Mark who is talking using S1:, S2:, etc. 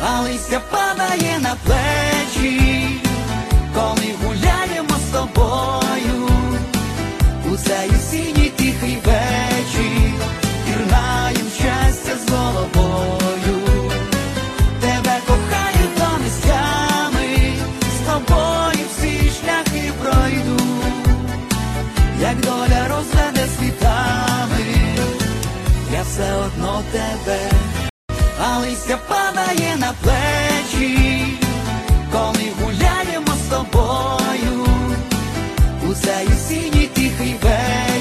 S1: а листя падає на плечі, коли гуляємо з тобою у цей осінній тихий вечір, пірнаєм щастя з головою. Тебе кохаю до нестями, з тобою всі шляхи пройду, як доля розведе світами, я все одно тебе. А листя падає на плечі, коли гуляємо з тобою у цей осінній тихий вечір.